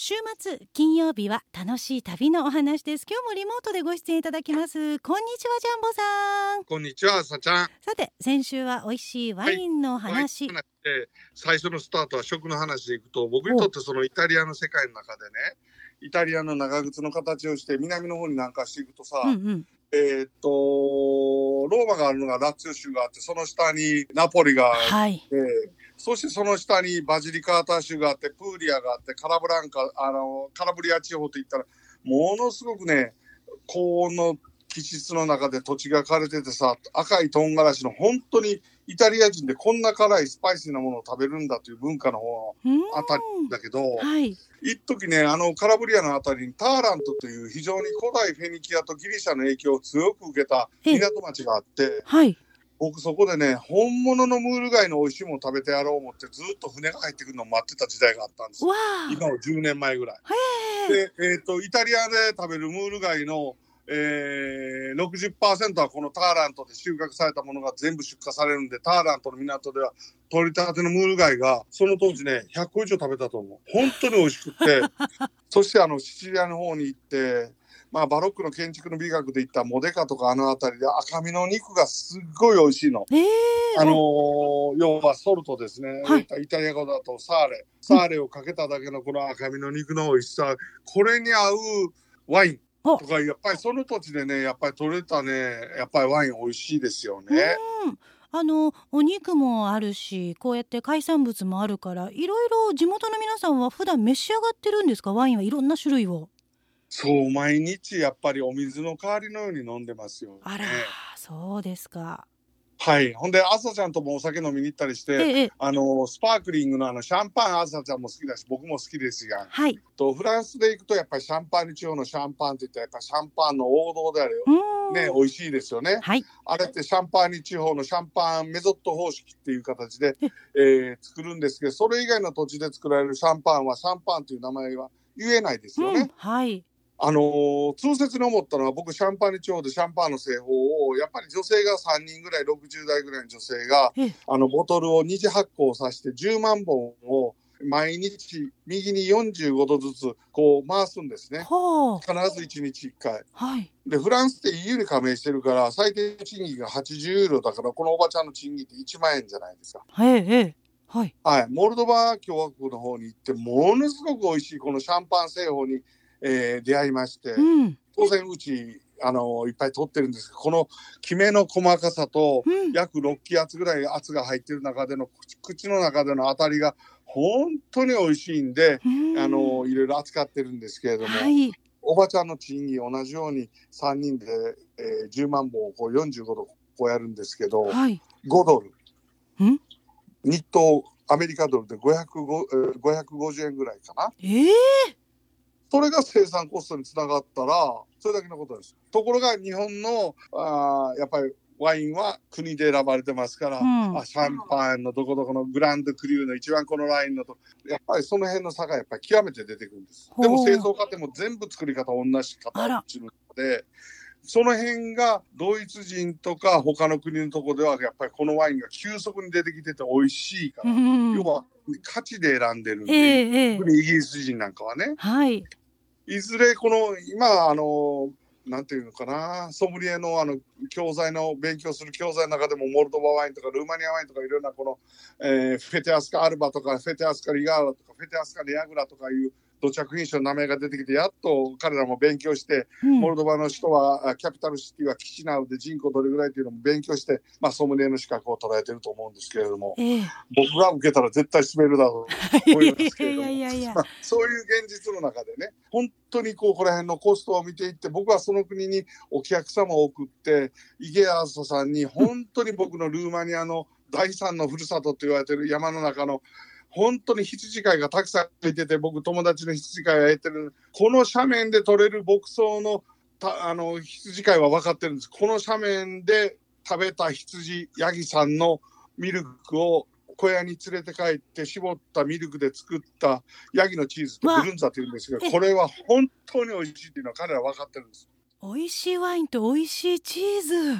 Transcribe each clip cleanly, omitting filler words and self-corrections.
週末金曜日は楽しい旅のお話です。今日もリモートでご出演いただきます。こんにちはジャンボさん。 こんにちはさちゃん。 さて先週は美味しいワインの話、 最初のスタートは食の話でいくと、僕にとってそのイタリアの世界の中でね、イタリアの長靴の形をして南の方に南下していくとさ、ローマがあるのがラツィオ州があって、その下にナポリがあって、そしてその下にバジリカータ州があって、プーリアがあって、カラブリア地方といったらものすごくね、高温の気質の中で土地が枯れててさ、赤い唐辛子の本当にイタリア人でこんな辛いスパイシーなものを食べるんだという文化の方あたりだけど、一時ね、カラブリアのあたりにターラントという非常に古代フェニキアとギリシャの影響を強く受けた港町があって、僕そこでね、本物のムール貝の美味しいものを食べてやろう思ってずっと船が入ってくるのを待ってた時代があったんです。今の10年前ぐらい。で、イタリアで食べるムール貝の60% はこのターラントで収穫されたものが全部出荷されるんで、ターラントの港では取りたてのムール貝がその当時ね100個以上食べたと思う。本当に美味しくってそしてシチリアの方に行って、バロックの建築の美学でいったモデカとかあたりで赤身の肉がすっごい美味しいの。要はソルトですね、イタリア語だとサーレをかけただけのこの赤身の肉の美味しさ、これに合うワインとか、やっぱりその土地でね、やっぱり取れたね、やっぱりワイン美味しいですよね。 お肉もあるし、こうやって海産物もあるから、いろいろ地元の皆さんは普段召し上がってるんですか？ワインはいろんな種類を。 そう、毎日やっぱりお水の代わりのように飲んでますよね。 あら、そうですか。 はい。ほんで、朝ちゃんともお酒飲みに行ったりして、スパークリングのシャンパン、朝ちゃんも好きだし、僕も好きですが、フランスで行くとやっぱりシャンパーニュ地方のシャンパンって言ったらやっぱりシャンパンの王道であるよ。ね、美味しいですよね。あれってシャンパーニュ地方のシャンパンメソッド方式っていう形で、作るんですけど、それ以外の土地で作られるシャンパンはシャンパンという名前は言えないですよね。痛切に思ったのは、僕シャンパーニュ地方でシャンパンの製法をやっぱり女性が3人ぐらい、60代ぐらいの女性がボトルを二次発酵させて10万本を毎日右に45度ずつこう回すんですね。必ず1日1回、でフランスって EU に加盟してるから最低賃金が80ユーロだから、このおばちゃんの賃金って1万円じゃないですか。モルドバ共和国の方に行ってものすごく美味しいこのシャンパン製法に出会いまして、当然うちいっぱい取ってるんですけど、このきめの細かさと、約6気圧ぐらい圧が入ってる中での口の中での当たりが本当に美味しいんで、いろいろ扱ってるんですけれども、おばちゃんの賃金同じように3人で、10万本をこう45度こうやるんですけど、5ドル日当アメリカドルで550円ぐらいかな。それが生産コストにつながったらそれだけのことです。ところが日本のやっぱりワインは国で選ばれてますから、シャンパンのどこどこのグランドクリューの一番このラインのと、やっぱりその辺の差がやっぱり極めて出てくるんです。でも製造過程も全部作り方同じ方をするので、その辺がドイツ人とか他の国のところではやっぱりこのワインが急速に出てきてて美味しいから、要は価値で選んでるんで、特にイギリス人なんかはね、いずれこの今なんていうのかな、ソムリエの教材の勉強する教材の中でもモルドバワインとかルーマニアワインとかいろんなこの、フェテアスカアルバとかフェテアスカリガーラとかフェテアスカリアグラとかいう土着品種の名前が出てきて、やっと彼らも勉強して、モルドバの首都はキャピタルシティはキチナウで人口どれぐらいというのも勉強して、ソムリエの資格を捉えてると思うんですけれども、僕が受けたら絶対滑るだろうと思いますけれどもそういう現実の中でね、本当にここら辺のコストを見ていって、僕はその国にお客様を送って、イゲアーソさんに本当に僕のルーマニアの第三のふるさとと言われている山の中の本当に羊飼いがたくさんいてて、僕友達の羊飼いがやってる、この斜面で取れる牧草の羊飼いは分かってるんです。この斜面で食べた羊ヤギさんのミルクを小屋に連れて帰って絞ったミルクで作ったヤギのチーズとブルンザというんですけど、これは本当に美味しいっていうのは彼ら分かってるんです。 美味しいワインと美味しいチーズ、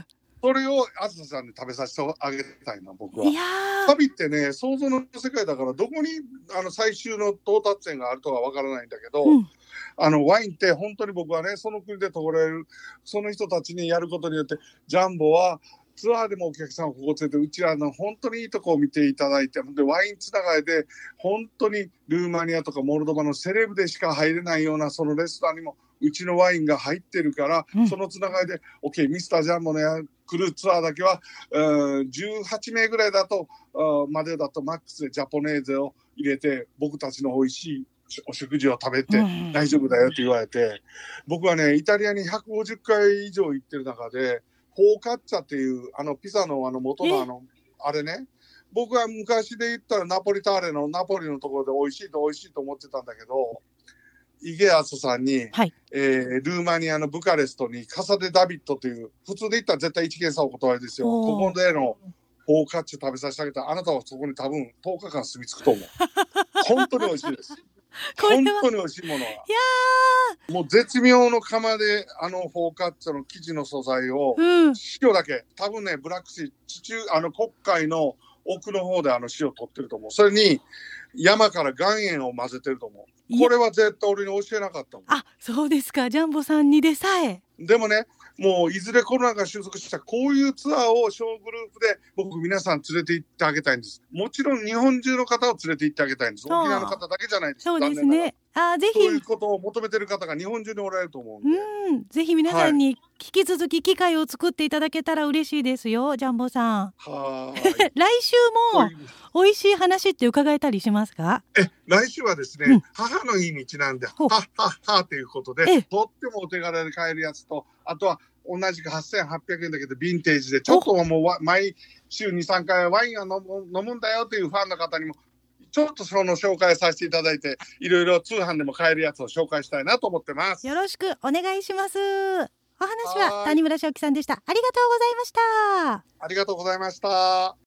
それをあずささんに食べさせてあげたいな、僕は。 いや旅ってね、想像の世界だから、どこに最終の到達点があるとはわからないんだけど、ワインって本当に僕はね、その国で通れる、その人たちにやることによって、ジャンボはツアーでもお客さんをここ連れて、うちらの本当にいいとこを見ていただいて、でワインつながりで、本当にルーマニアとかモルドバのセレブでしか入れないような、そのレストランにも、うちのワインが入ってるから、そのつながりで、OK、ミスタージャンボの来るツアーだけは、18名ぐらいだと、までだとマックスでジャポネーゼを入れて、僕たちの美味しいお食事を食べて大丈夫だよと言われて、僕はね、イタリアに150回以上行ってる中で、フォーカッチャっていう、ピザの元のあれね、僕は昔で言ったらナポリターレのナポリのところで美味しいと思ってたんだけど、イゲアソさんに、ルーマニアのブカレストにカサデ・ダビットという、普通で言ったら絶対一見さんお断りですよ。ここでのフォーカッチャ食べさせてあげたら、あなたはそこに多分10日間住み着くと思う。本当に美味しいです。本当に美味しいものは。もう絶妙の釜で、フォーカッチャの生地の素材を、塩だけ、多分ね、ブラックシー、黒海の奥の方で塩取ってると思う。それに、山から岩塩を混ぜてると思う。これは絶対俺に教えなかったもん。 あ、そうですか。ジャンボさんにでさえ。 でもね、もういずれコロナが収束したこういうツアーを小グループで僕皆さん連れて行ってあげたいんです。もちろん日本中の方を連れて行ってあげたいんです。沖縄の方だけじゃないです。 そうですね。ぜひ。 そういうことを求めてる方が日本中におられると思うんで。 ぜひ皆さんに引き続き機会を作っていただけたら嬉しいですよ、ジャンボさん。来週も美味しい話って伺えたりしますか？ 来週はですね、母の日にちなんで、はっはっはということで、とってもお手軽で買えるやつと、あとは同じく8800円だけど、ヴィンテージで、ちょっともう毎週2、3回ワインを飲むんだよというファンの方にも、ちょっとその紹介させていただいて、いろいろ通販でも買えるやつを紹介したいなと思ってます。 よろしくお願いします。お話は谷村正樹さんでした。ありがとうございました。 ありがとうございました。